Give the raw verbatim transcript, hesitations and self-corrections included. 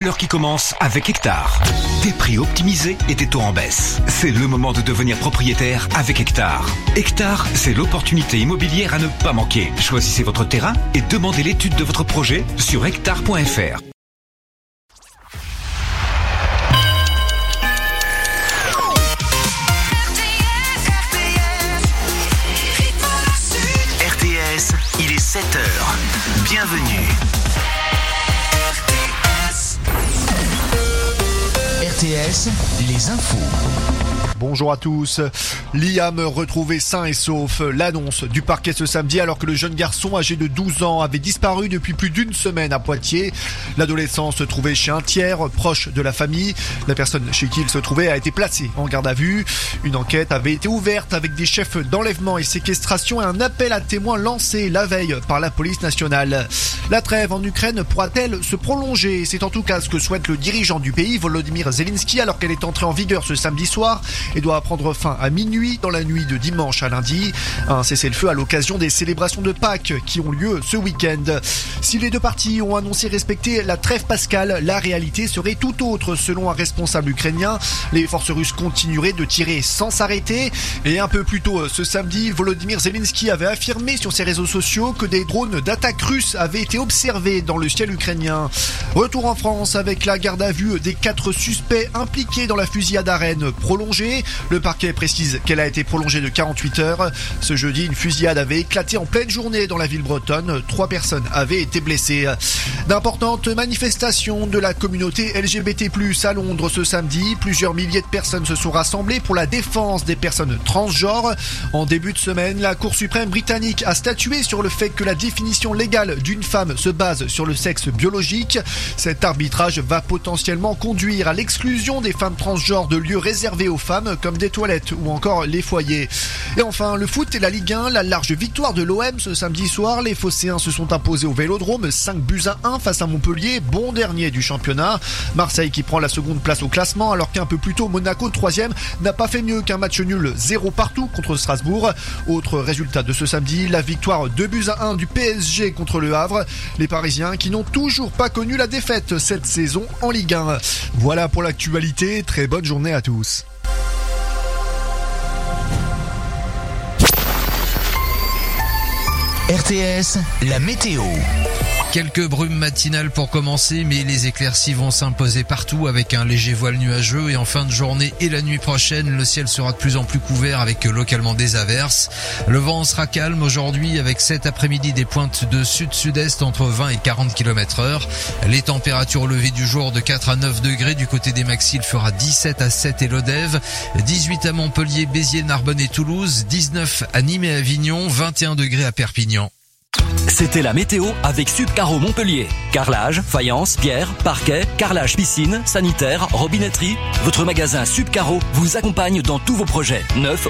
fleurs qui commence avec Hectare. Des prix optimisés et des taux en baisse. C'est le moment de devenir propriétaire avec Hectare. Hectare, c'est l'opportunité immobilière à ne pas manquer. Choisissez votre terrain et demandez l'étude de votre projet sur hectare point f r. R T S, il est sept heures. Bienvenue. R T S, les infos. Bonjour à tous. Liam retrouvé sain et sauf. L'annonce du parquet ce samedi alors que le jeune garçon âgé de douze ans avait disparu depuis plus d'une semaine à Poitiers. L'adolescent se trouvait chez un tiers, proche de la famille. La personne chez qui il se trouvait a été placée en garde à vue. Une enquête avait été ouverte avec des chefs d'enlèvement et séquestration et un appel à témoins lancé la veille par la police nationale. La trêve en Ukraine pourra-t-elle se prolonger? C'est en tout cas ce que souhaite le dirigeant du pays, Volodymyr Zelensky, alors qu'elle est entrée en vigueur ce samedi soir et doit prendre fin à minuit dans la nuit de dimanche à lundi. Un cessez-le-feu à l'occasion des célébrations de Pâques qui ont lieu ce week-end. Si les deux parties ont annoncé respecter la trêve pascale, la réalité serait tout autre selon un responsable ukrainien. Les forces russes continueraient de tirer sans s'arrêter. Et un peu plus tôt ce samedi, Volodymyr Zelensky avait affirmé sur ses réseaux sociaux que des drones d'attaque russes avaient été observés dans le ciel ukrainien. Retour en France avec la garde à vue des quatre suspects impliqués dans la fusillade à Rennes prolongée. Le parquet précise qu'elle a été prolongée de quarante-huit heures. Ce jeudi, une fusillade avait éclaté en pleine journée dans la ville bretonne. Trois personnes avaient été blessées. D'importantes manifestations de la communauté L G B T plus, à Londres ce samedi. Plusieurs milliers de personnes se sont rassemblées pour la défense des personnes transgenres. En début de semaine, la Cour suprême britannique a statué sur le fait que la définition légale d'une femme se base sur le sexe biologique. Cet arbitrage va potentiellement conduire à l'exclusion des femmes transgenres de lieux réservés aux femmes comme des toilettes ou encore les foyers. Et enfin, le foot et la Ligue un, la large victoire de l'O M ce samedi soir. Les Phocéens se sont imposés au Vélodrome, cinq buts à un face à Montpellier, bon dernier du championnat. Marseille qui prend la seconde place au classement alors qu'un peu plus tôt Monaco, troisième, n'a pas fait mieux qu'un match nul zéro partout contre Strasbourg. Autre résultat de ce samedi, la victoire deux buts à un du P S G contre le Havre. Les Parisiens qui n'ont toujours pas connu la défaite cette saison en Ligue un. Voilà pour l'actualité, très bonne journée à tous. R T S, la météo. Quelques brumes matinales pour commencer, mais les éclaircies vont s'imposer partout avec un léger voile nuageux et en fin de journée et la nuit prochaine, le ciel sera de plus en plus couvert avec localement des averses. Le vent sera calme aujourd'hui avec cet après-midi des pointes de sud-sud-est entre vingt et quarante kilomètres heure. Les températures au lever du jour de quatre à neuf degrés. Du côté des maxi, il fera dix-sept à sept et Lodève, dix-huit à Montpellier, Béziers, Narbonne et Toulouse, dix-neuf à Nîmes et Avignon, vingt et un degrés à Perpignan. C'était la météo avec Subcaro Montpellier. Carrelage, faïence, pierre, parquet, carrelage piscine, sanitaire, robinetterie. Votre magasin Subcaro vous accompagne dans tous vos projets, neufs